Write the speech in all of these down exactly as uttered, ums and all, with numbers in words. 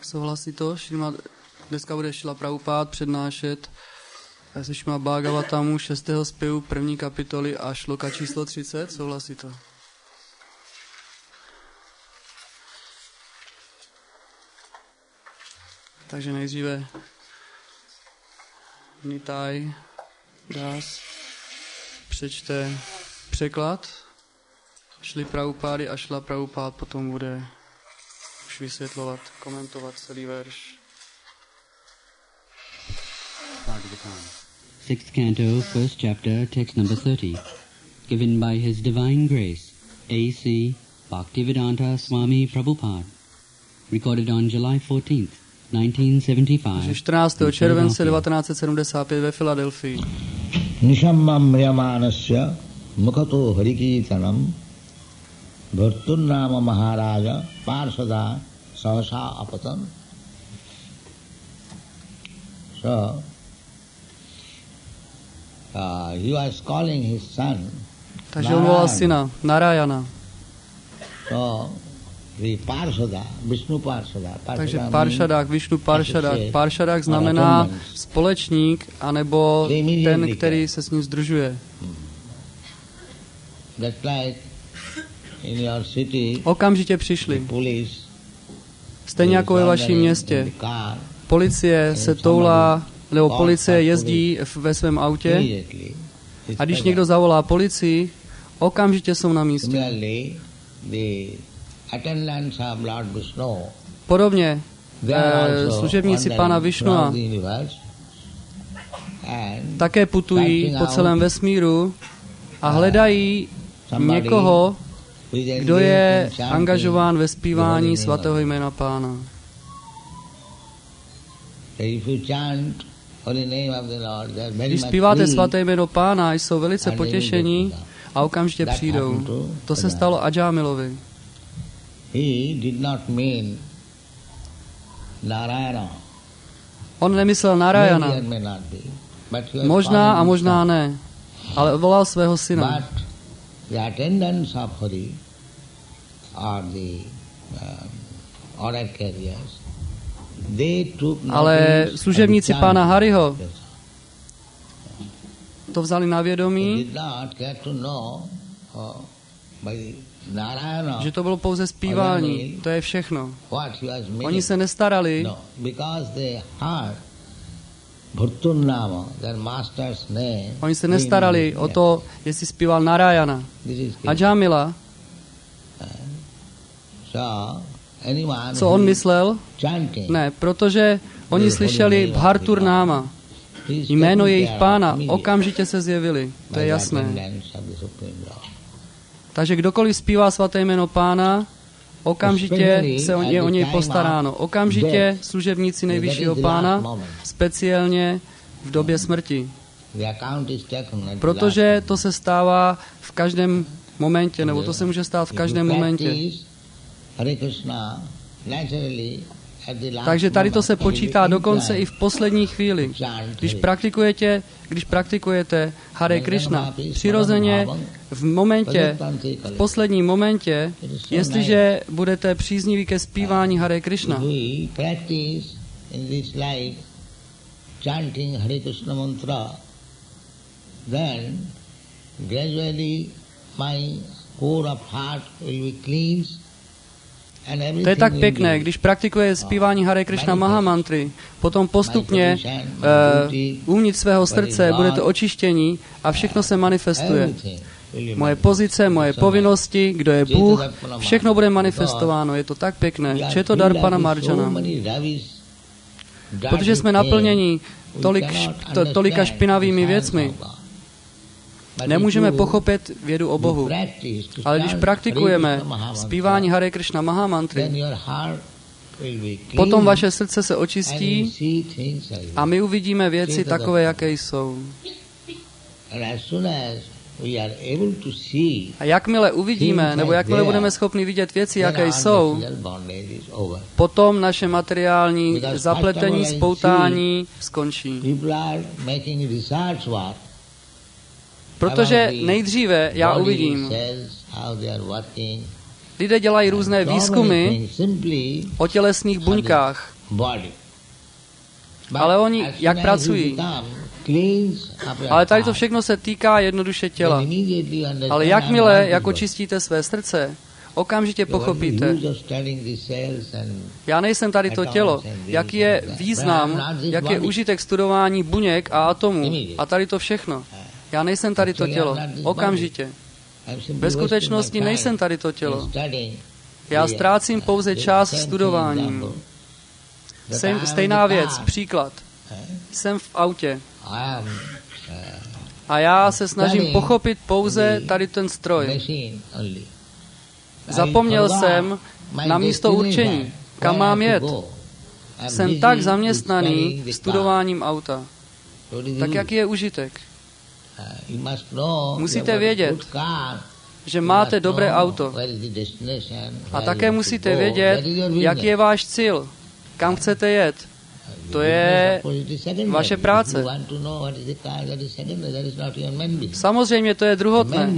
Souhlasí to? Šrima, dneska bude Šrila Prabhupád přednášet se Šrima Bhagavatamu šestého zpěvu první kapitoly a šloka číslo třicet. Souhlasí to? Takže nejdříve Nitai Das přečte překlad Šrily Prabhupády a Šrila Prabhupád potom bude už vysvětlovat, komentovat celý verš. Sixth canto, first chapter, text number thirty. Given by His Divine Grace, A C Bhaktivedanta Swami Prabhupada. Recorded on July fourteenth, nineteen seventy-five. čtrnáctého července devatenáct set sedmdesát pět ve Filadelfii. Nishammam mriyamanasya mukhato harikirtanam bharturnama maharaja parsada sahasa apatan. So, uh, he was calling his son. Takže on volal syna Narayana. So, the Parsada, Vishnu Parsada. Takže Paršadák, Vishnu Paršadák. Paršadák znamená společník, anebo ten, který se s ním sdružuje. Okamžitě přišli. Stejně jako ve vašem městě. Policie se toulá, nebo policie jezdí ve svém autě a když někdo zavolá policii, okamžitě jsou na místě. Podobně eh, služebníci Pána Višnua také putují po celém vesmíru a hledají někoho, kdo je angažován ve zpívání svatého jména Pána. Když zpíváte svaté jméno Pána, jsou velice potěšení a okamžitě přijdou. To se stalo Ajamilovi. On nemyslel Narayana. Možná a možná ne, ale volal svého syna. Ale služebníci Pána Hariho to vzali na vědomí, že to bylo pouze zpívání. To je všechno. Oni se nestarali, oni se nestarali o to, jestli zpíval Narayana. Ajamila, co on myslel? Ne, protože oni slyšeli Bhartur náma. Jméno jejich Pána okamžitě se zjevili. To je jasné. Takže kdokoliv zpívá svaté jméno Pána, okamžitě se o, je o něj postaráno. Okamžitě služebníci nejvyššího Pána, speciálně v době smrti. Protože to se stává v každém momentě, nebo to se může stát v každém momentě. Takže tady to se počítá dokonce i v poslední chvíli. Když praktikujete, když praktikujete Hare Krishna, přirozeně v momentě, v posledním momentě, jestliže budete přízniví ke zpívání Hare Krishna, to je tak pěkné, když praktikuje zpívání Hare Krishna Mahamantry, potom postupně uh, uvnitř svého srdce budete očištění a všechno se manifestuje. Moje pozice, moje povinnosti, kdo je Bůh, všechno bude manifestováno. Je to tak pěkné. Četo Darpana Marjana. Protože jsme naplněni tolik, to, tolika špinavými věcmi, nemůžeme pochopit vědu o Bohu. Ale když praktikujeme zpívání Hare Krishna Mahamantry, potom vaše srdce se očistí a my uvidíme věci takové, jaké jsou. A jakmile uvidíme, nebo jakmile budeme schopni vidět věci, jaké jsou, potom naše materiální zapletení, spoutání skončí. Protože nejdříve já uvidím, Lidé dělají různé výzkumy o tělesných buňkách. Ale oni jak pracují? Ale tady to všechno se týká jednoduše těla. Ale jakmile, jak očistíte své srdce, okamžitě pochopíte. Já nejsem tady to tělo. Jaký je význam, jak je užitek studování buněk a atomů. A tady to všechno. Já nejsem tady to tělo. Okamžitě. Ve skutečnosti nejsem tady to tělo. Já ztrácím pouze čas studováním. Jsem, stejná věc, příklad. Jsem v autě. A já se snažím pochopit pouze tady ten stroj. Zapomněl jsem na místo určení, kam mám jet. Jsem tak zaměstnaný studováním auta. Tak jaký je užitek? Musíte vědět, že máte dobré auto. A také musíte vědět, jaký je váš cíl, kam chcete jet. To je vaše práce. Samozřejmě to je druhotné.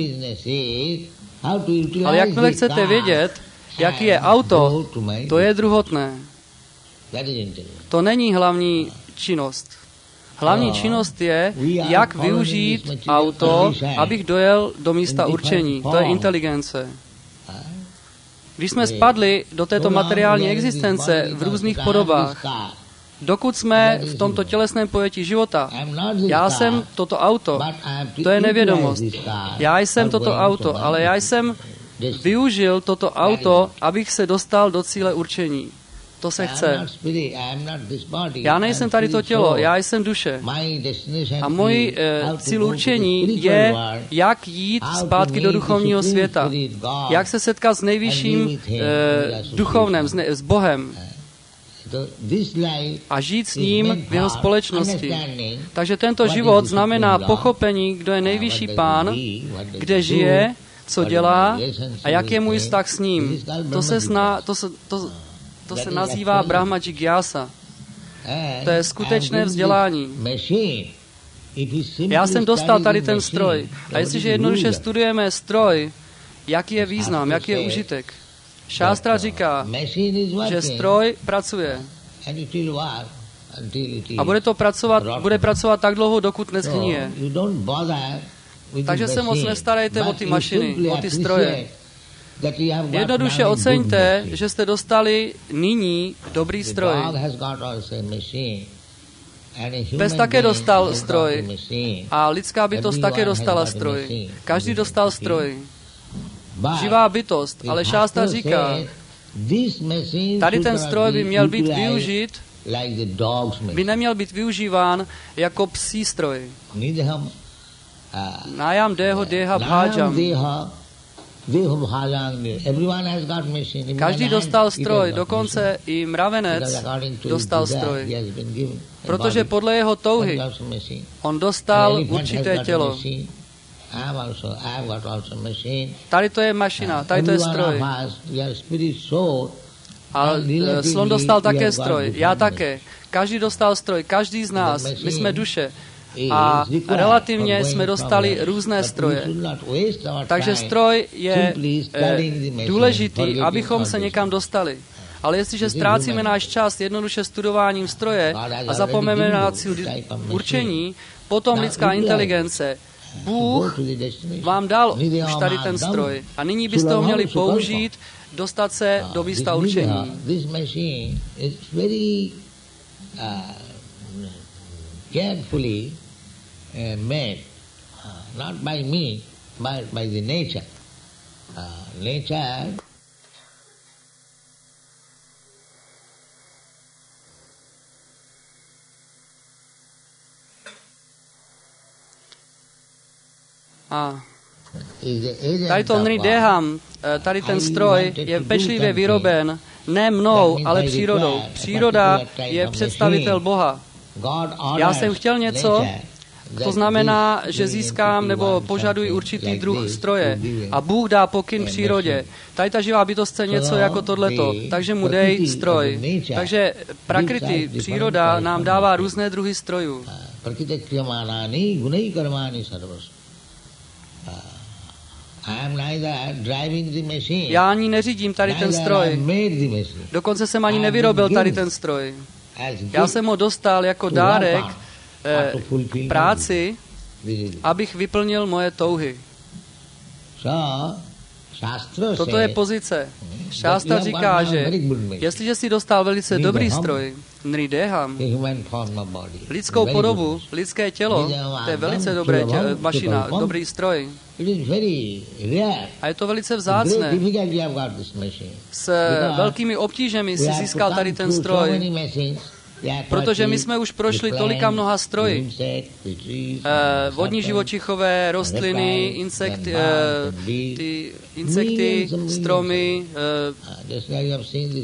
Ale jakmile chcete vědět, jaký je auto, to je druhotné. To není hlavní činnost. Hlavní činnost je, jak využít auto, abych dojel do místa určení. To je inteligence. Když jsme spadli do této materiální existence v různých podobách, dokud jsme v tomto tělesném pojetí života, já jsem toto auto, to je nevědomost. Já jsem toto auto, ale já jsem využil toto auto, abych se dostal do cíle určení. To se chce. Já nejsem tady to tělo, já jsem duše. A můj e, cíl určení je, jak jít zpátky do duchovního světa. Jak se setkat s nejvyšším e, duchovnem, s, ne, s Bohem. A žít s ním v jeho společnosti. Takže tento život znamená pochopení, kdo je nejvyšší Pán, kde žije, co dělá a jak je můj vztah s ním. To se, sná, to se, to, to se nazývá Brahma Jigyasa. To je skutečné vzdělání. Já jsem dostal tady ten stroj. A jestliže jednoduše studujeme stroj, jaký je význam, jaký je užitek? Šástra říká, že stroj pracuje. A bude to pracovat, bude pracovat tak dlouho, dokud neschníje. Takže se moc nestarejte o ty mašiny, o ty stroje. Jednoduše oceňte, že jste dostali nyní dobrý stroj. Pes také dostal stroj a lidská bytost také dostala stroj. Každý dostal stroj. Živá bytost, ale šástra říká, tady ten stroj by měl být využit, by neměl být využíván jako psí stroj. Nájam deho deha bhajam. Každý dostal stroj, dokonce i mravenec dostal stroj. Protože podle jeho touhy on dostal určité tělo. Tady to je mašina, tady to je stroj. A slon dostal také stroj, já také. Každý dostal stroj, každý z nás, my jsme duše. A relativně jsme dostali různé stroje. Takže stroj je eh, důležitý, abychom se někam dostali. Ale jestliže ztrácíme náš čas jednoduše studováním stroje a zapomeneme na cíl určení, potom lidská inteligence, Bůh vám dal už tady ten stroj. A nyní byste ho měli použít, dostat se do místa určení. Uh, made, uh, not by me, but by the nature. Uh, nature A tady to Nrideham, tady ten stroj je pečlivě vyroben ne mnou, ale přírodou. Příroda je představitel Boha. Já jsem chtěl něco, to znamená, že získám nebo požaduji určitý druh stroje a Bůh dá pokyn přírodě. Tady ta živá bytost chce něco jako tohleto, takže mu dej stroj. Takže prakriti, příroda, nám dává různé druhy strojů. Já ani neřídím tady ten stroj. Dokonce jsem ani nevyrobil tady ten stroj. Já jsem ho dostal jako dárek eh, práci, abych vyplnil moje touhy. Toto je pozice. Šástra říká, že jestliže si dostal velice dobrý stroj, nrideham, lidskou podobu, lidské tělo, to je velice dobré tě, mašina, dobrý stroj. A je to velice vzácné. S velkými obtížemi si získal tady ten stroj, protože my jsme už prošli tolika mnoha stroji. Eh, vodní živočichové, rostliny, insekty, eh, ty insekty, stromy, eh,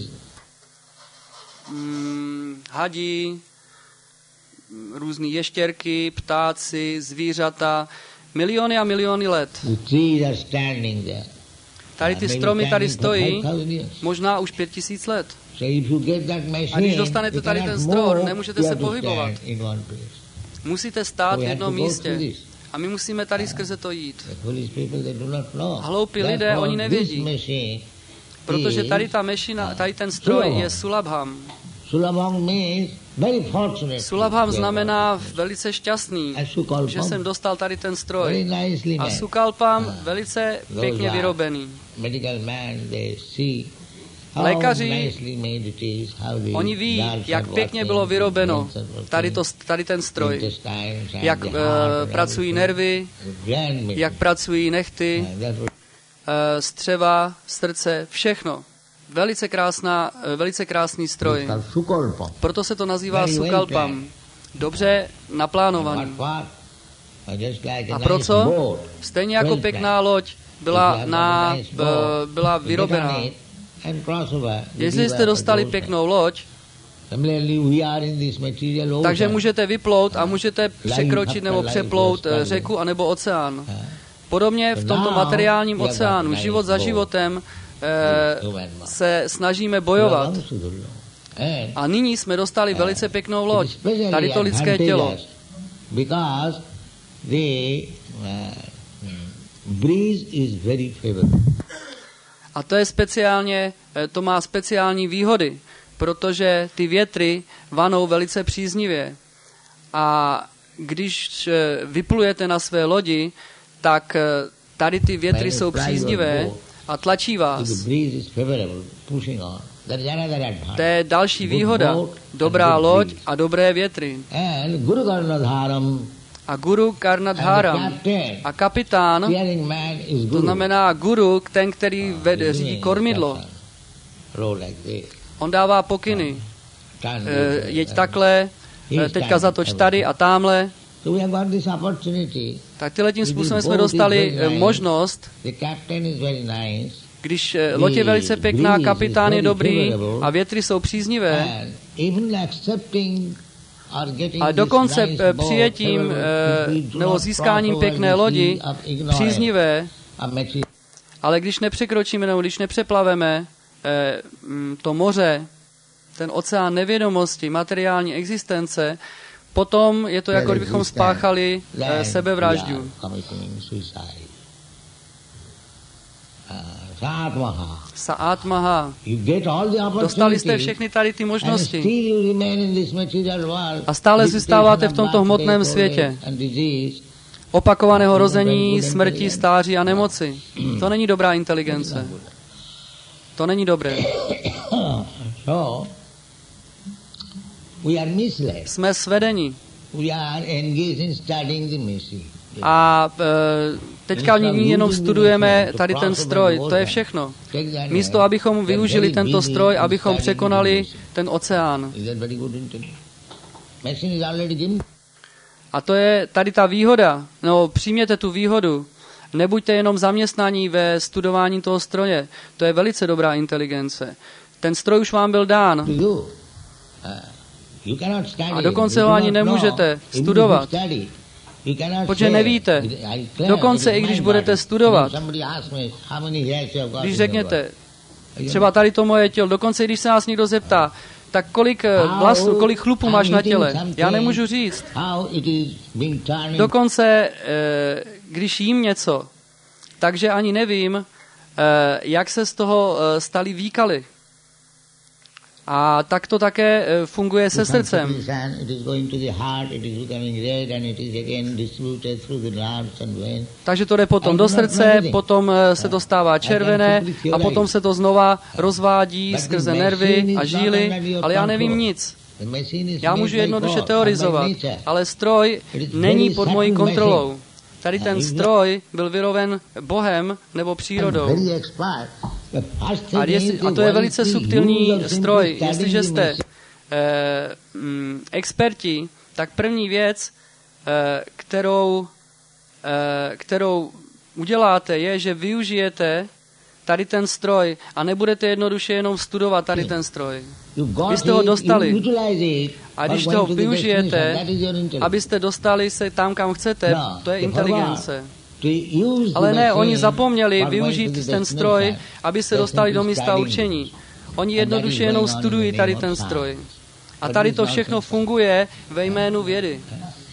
mm, hadí, různý ještěrky, ptáci, zvířata, miliony a miliony let. Tady ty stromy tady stojí možná už pět tisíc let. A když dostanete tady ten stroj, nemůžete se pohybovat. Musíte stát v jednom místě. A my musíme tady skrze to jít. Hloupí lidé, oni nevědí. Protože tady ta mešina, tady ten stroj je Sulabham. Sulabham znamená velice šťastný, že jsem dostal tady ten stroj. A Sukalpam velice pěkně vyrobený. Lékaři, oni ví, jak pěkně bylo vyrobeno tady, to, tady ten stroj, jak uh, pracují nervy, jak pracují nehty, uh, střeva, srdce, všechno. Velice, krásná, uh, velice krásný stroj. Proto se to nazývá Sukalpam. Dobře naplánovaný. A pro co? Stejně jako pěkná loď byla, na, uh, byla vyrobená. Jestli jste dostali pěknou loď, takže můžete vyplout a můžete překročit nebo přeplout řeku anebo oceán. Podobně v tomto materiálním oceánu, život za životem, eh, se snažíme bojovat. A nyní jsme dostali velice pěknou loď, tady to lidské tělo. A to je speciálně, to má speciální výhody, protože ty větry vanou velice příznivě. A když vyplujete na své lodi, tak tady ty větry jsou příznivé a tlačí vás. To je další výhoda. Dobrá loď a dobré větry. A guru Karnadharam. A kapitán, to znamená guru, ten, který vede, řídí kormidlo. On dává pokyny. E, jeď takhle, teďka zatoč tady a támhle. Tak tímhletím způsobem jsme dostali možnost, když loď je velice pěkná, kapitán je dobrý a větry jsou příznivé, a dokonce přijetím nebo získáním pěkné lodi příznivé, ale když nepřekročíme nebo když nepřeplaveme to moře, ten oceán nevědomosti, materiální existence, potom je to, jako kdybychom spáchali sebevraždu. Saatmaha. Dostali jste všechny tady ty možnosti. A stále zůstáváte v tomto hmotném světě. Opakovaného rození, smrti, stáří a nemoci. To není dobrá inteligence. To není dobré. Jsme svedeni. A e, teďka jenom studujeme tady ten stroj, to je všechno. Místo, abychom využili tento stroj, abychom překonali ten oceán. A to je tady ta výhoda, no přijměte tu výhodu. Nebuďte jenom zaměstnaní ve studování toho stroje. To je velice dobrá inteligence. Ten stroj už vám byl dán. A dokonce ho ani nemůžete studovat. Protože nevíte. Dokonce i když budete studovat, když řekněte, třeba tady to moje tělo, dokonce i když se nás někdo zeptá, tak kolik vlasů, kolik chlupů máš na těle? Já nemůžu říct. Dokonce, když jím něco, Takže ani nevím, jak se z toho stali výkaly. A tak to také funguje se srdcem. Takže to jde potom do srdce, potom se to stává červené a potom se to znova rozvádí skrze nervy a žíly, ale já nevím nic. Já můžu jednoduše teorizovat, ale stroj není pod mojí kontrolou. Tady ten stroj byl vyroben Bohem nebo přírodou. A, jestli, a to je velice subtilní stroj. Jestliže jste eh, mm, experti, tak první věc, eh, kterou, eh, kterou uděláte, je, že využijete tady ten stroj a nebudete jednoduše jenom studovat tady ten stroj. Vy jste ho dostali. A když toho využijete, abyste dostali se tam, kam chcete, to je inteligence. Ale ne, oni zapomněli využít ten stroj, aby se dostali do místa určení. Oni jednoduše jenom studují tady ten stroj. A tady to všechno funguje ve jménu vědy.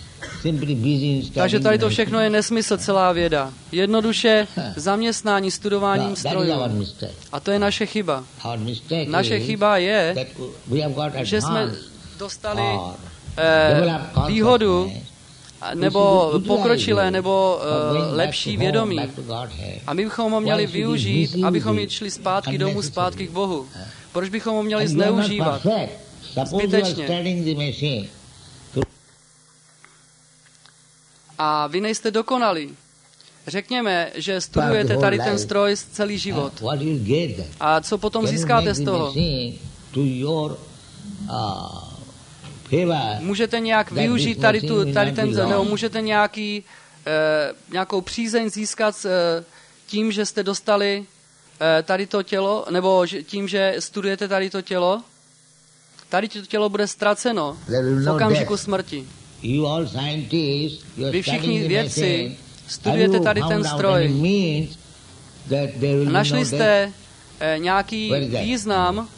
Takže tady to všechno je nesmysl, celá věda. Jednoduše zaměstnání studováním strojů. A to je naše chyba. Naše chyba je, že jsme dostali eh, výhodu nebo pokročilé, nebo uh, lepší vědomí. A my bychom ho měli využít, abychom šli zpátky domů, zpátky k Bohu. Proč bychom ho měli zneužívat? Zbytečně. A vy nejste dokonalí. Řekněme, že studujete tady ten stroj celý život. A co potom získáte z toho? Můžete nějak využít tady, tu, tady ten, nebo můžete nějaký, eh, nějakou přízeň získat eh, tím, že jste dostali eh, tady to tělo, nebo že, tím, že studujete tady to tělo? Tady to tělo bude ztraceno v okamžiku smrti. Vy všichni vědci studujete tady ten stroj. Našli jste eh, nějaký význam,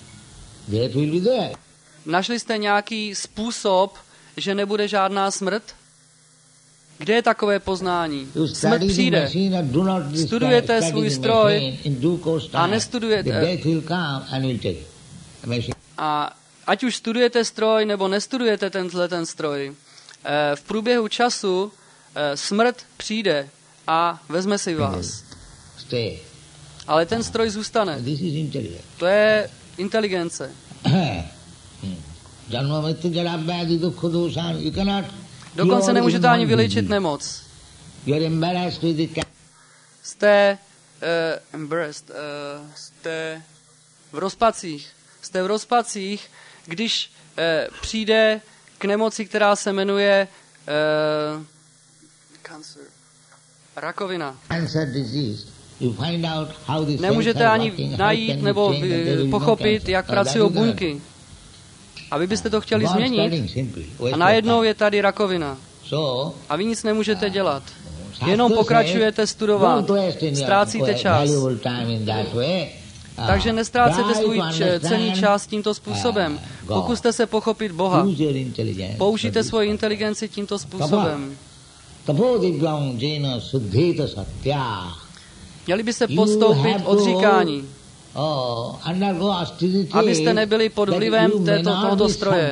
našli jste nějaký způsob, že nebude žádná smrt? Kde je takové poznání? Smrt přijde. Studujete svůj stroj a nestudujete. A ať už studujete stroj, nebo nestudujete tenhle ten stroj, v průběhu času smrt přijde a vezme si vás. Ale ten stroj zůstane. To je inteligence. Dokonce nemůžete ani vylečit nemoc. Jste uh, embarrassed, uh, jste v rozpacích. Jste v rozpacích, když uh, přijde k nemoci, která se jmenuje uh, cancer, rakovina. Nemůžete ani najít nebo pochopit, jak pracují buňky. A vy byste to chtěli změnit. A najednou je tady rakovina. A vy nic nemůžete dělat. Jenom pokračujete studovat. Ztrácíte čas. Takže nestrácete svůj cenný čas tímto způsobem. Pokuste se pochopit Boha. Použijte svoji inteligenci tímto způsobem. Měli by se podstoupit odříkání. Abyste nebyli pod vlivem této, tohoto stroje.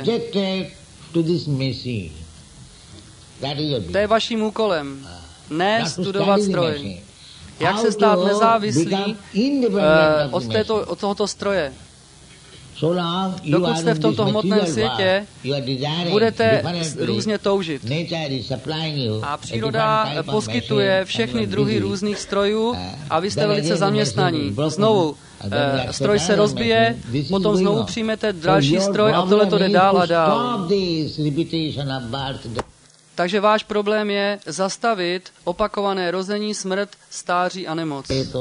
To je vaším úkolem. Ne studovat stroj. Jak se stát nezávislý uh, od, této, od tohoto stroje. Dokud jste v tomto hmotném světě, budete různě toužit. A příroda poskytuje všechny druhy různých strojů a vy jste velice zaměstnaní. Znovu, eh, stroj se rozbije, potom znovu přijmete další stroj a tohle to jde dál a dál. Takže váš problém je zastavit opakované rození, smrt, stáří a nemoc.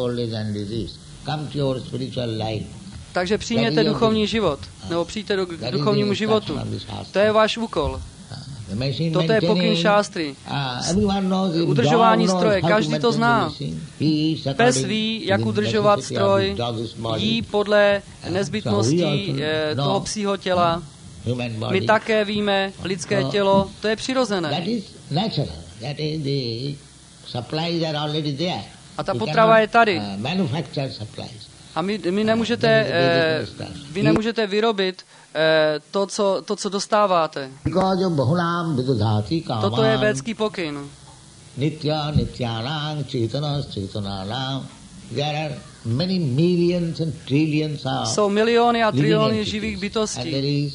Takže přijměte duchovní život, nebo přijďte do, k duchovnímu životu. To je váš úkol. Toto je pokyn šástry. Udržování stroje, každý to zná. Pes ví, jak udržovat stroj, jí podle nezbytností toho psího těla. My také víme, lidské tělo, to je přirozené. A ta potrava je tady. A my, my nemůžete, eh, vy nemůžete vyrobit eh, to, co, to, co dostáváte. Toto je védský pokyn. Nitya, nityanang, chetana, chetananang. There are many millions and trillions of Jsou miliony a triliony živých bytostí.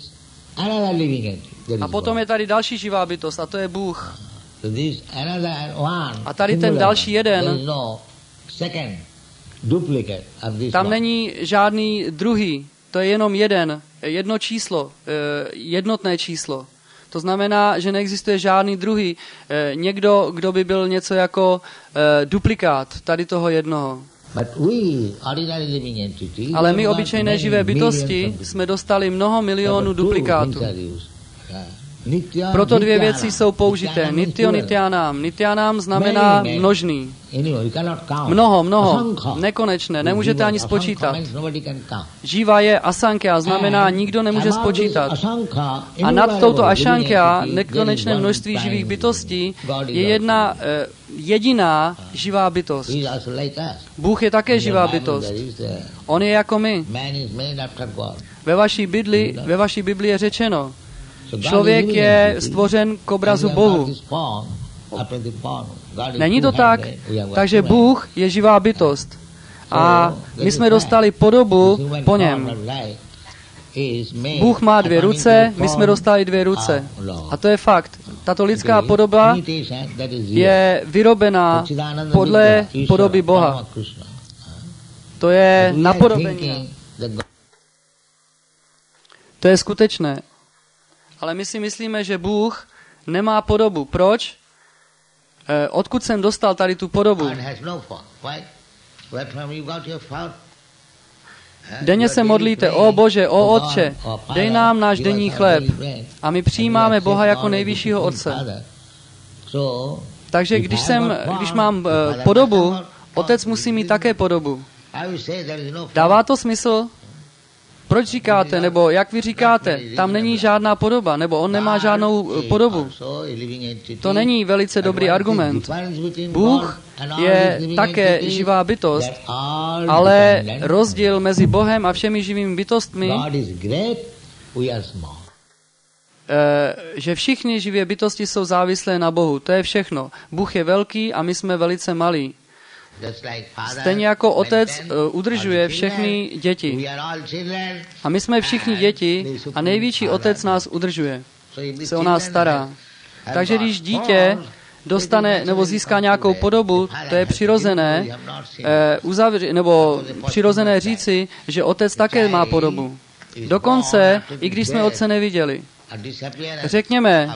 A potom je tady další živá bytost, a to je Bůh. A tady ten další jeden, tam není žádný druhý, to je jenom jeden, jedno číslo, jednotné číslo. To znamená, že neexistuje žádný druhý, někdo, kdo by byl něco jako duplikát tady toho jednoho. Ale my, obyčejné živé bytosti, jsme dostali mnoho milionů duplikátů. Proto dvě věci jsou použité. Nityo, nityanám. Nityanám znamená množný. Mnoho, mnoho, nekonečné, nemůžete ani spočítat. Žíva je asankya, znamená nikdo nemůže spočítat. A nad touto asankya, nekonečné množství živých bytostí, je jedna eh, jediná živá bytost. Bůh je také živá bytost. On je jako my. Ve vaší Bibli, ve vaší Bibli je řečeno, člověk je stvořen k obrazu Bohu. Není to tak? Takže Bůh je živá bytost. A my jsme dostali podobu po něm. Bůh má dvě ruce, my jsme dostali dvě ruce. A to je fakt. Tato lidská podoba je vyrobená podle podoby Boha. To je napodobení. To je skutečné. Ale my si myslíme, že Bůh nemá podobu. Proč? Eh, odkud jsem dostal tady tu podobu? Denně se modlíte, o Bože, o Otče, dej nám náš denní chléb. A my přijímáme Boha jako nejvyššího Otce. Takže když, jsem, když mám eh, podobu, Otec musí mít také podobu. Dává to smysl? Proč říkáte, nebo jak vy říkáte, tam není žádná podoba, nebo on nemá žádnou podobu? To není velice dobrý argument. Bůh je také živá bytost, ale rozdíl mezi Bohem a všemi živými bytostmi, že všichni živé bytosti jsou závislé na Bohu. To je všechno. Bůh je velký a my jsme velice malí. Stejně jako otec udržuje všechny děti. A my jsme všichni děti a největší otec nás udržuje. Se o nás stará. Takže když dítě dostane nebo získá nějakou podobu, to je přirozené, eh, uzavři, nebo přirozené říci, že otec také má podobu. Dokonce, i když jsme otce neviděli. Řekněme,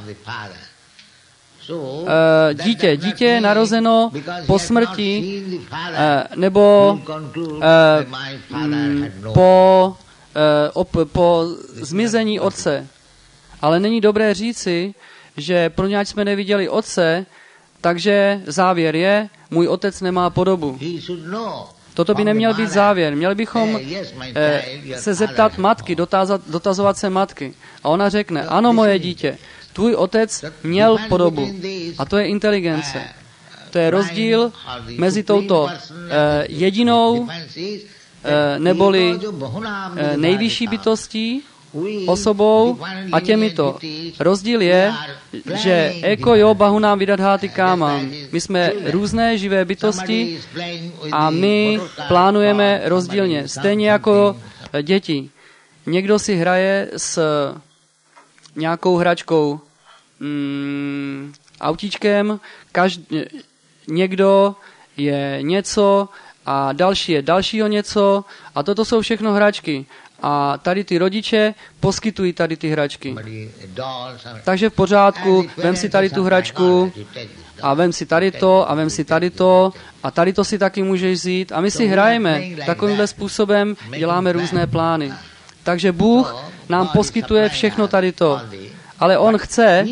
Uh, dítě. Dítě je narozeno po smrti uh, nebo uh, m, po, uh, op, po zmizení otce. Ale není dobré říci, že pro něj jsme neviděli otce, takže závěr je, můj otec nemá podobu. Toto by neměl být závěr. Měli bychom eh, se zeptat matky, dotázat, dotazovat se matky. A ona řekne, ano, moje dítě, tvůj otec měl podobu. A to je inteligence. To je rozdíl mezi touto eh, jedinou eh, neboli eh, nejvyšší bytostí, osobou a těmito. Rozdíl je, že eko jo bahunám vidadháty kámám. My jsme různé živé bytosti a my plánujeme rozdílně. Stejně jako děti. Někdo si hraje s nějakou hračkou, mm, autíčkem, každý, někdo je něco a další je dalšího něco a toto jsou všechno hračky. A tady ty rodiče poskytují tady ty hračky. Takže v pořádku, vem si tady tu hračku a vem si tady to a vem si tady to a tady to si taky můžeš vzít. A my si hrajeme. Takovýmhle způsobem děláme různé plány. Takže Bůh nám poskytuje všechno tady to. Ale On chce,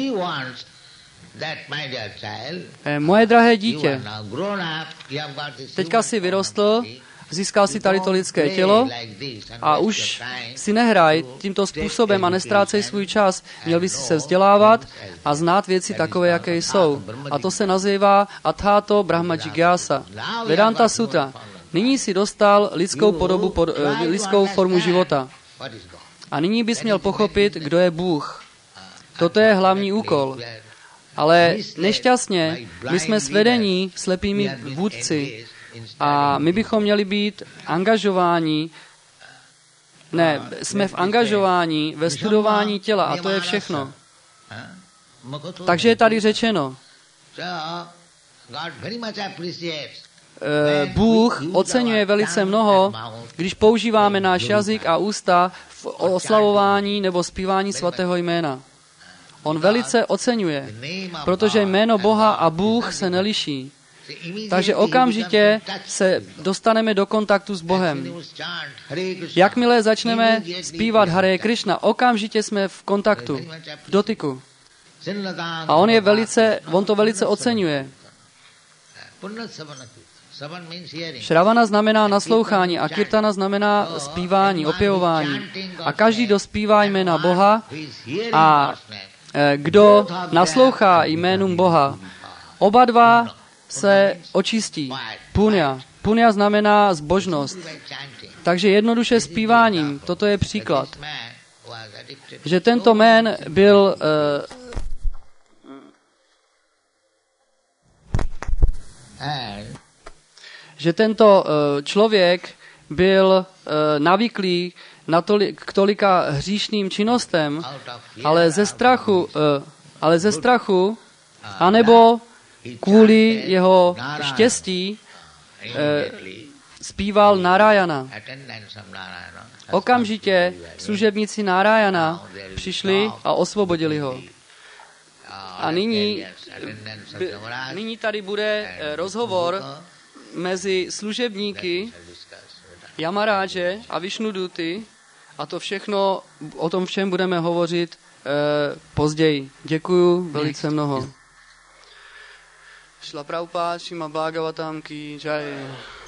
moje drahé dítě, teďka si vyrostl získal si tady to lidské tělo a už si nehraj tímto způsobem a nestrácej svůj čas. Měl by si se vzdělávat a znát věci takové, jaké jsou. A to se nazývá Athato Brahma Jigyasa. Vedanta Sutra. Nyní si dostal lidskou podobu, pod, uh, lidskou formu života. A nyní bys měl pochopit, kdo je Bůh. Toto je hlavní úkol. Ale nešťastně, my jsme svedení slepými vůdci a my bychom měli být angažováni, ne, jsme v angažování ve studování těla a to je všechno. Takže je tady řečeno, Bůh oceňuje velice mnoho, když používáme náš jazyk a ústa v oslavování nebo zpívání svatého jména. On velice oceňuje, protože jméno Boha a Bůh se neliší. Takže okamžitě se dostaneme do kontaktu s Bohem. Jakmile začneme zpívat Hare Krishna, okamžitě jsme v kontaktu, v dotyku. A on je velice, on to velice oceňuje. Šravana znamená naslouchání a kirtana znamená zpívání, opěvování. A každý dospívá jména Boha a kdo naslouchá jménům Boha, oba dva se očistí. Punya. Punya znamená zbožnost. Takže jednoduše zpíváním, toto je příklad. Že tento man byl uh, že tento uh, člověk byl uh, navyklý na tolik, k tolika hříšným činnostem, ale ze strachu, uh, ale ze strachu, anebo kvůli jeho štěstí, uh, zpíval Narayana. Okamžitě služebníci Narayana přišli a osvobodili ho. A nyní, b, nyní tady bude rozhovor mezi služebníky Yamaráže a Višnuduty a to všechno, o tom všem budeme hovořit eh, později. Děkuju velice mnoho. Šla Prabhupád, Šrīmad Bhagavatam ki jai.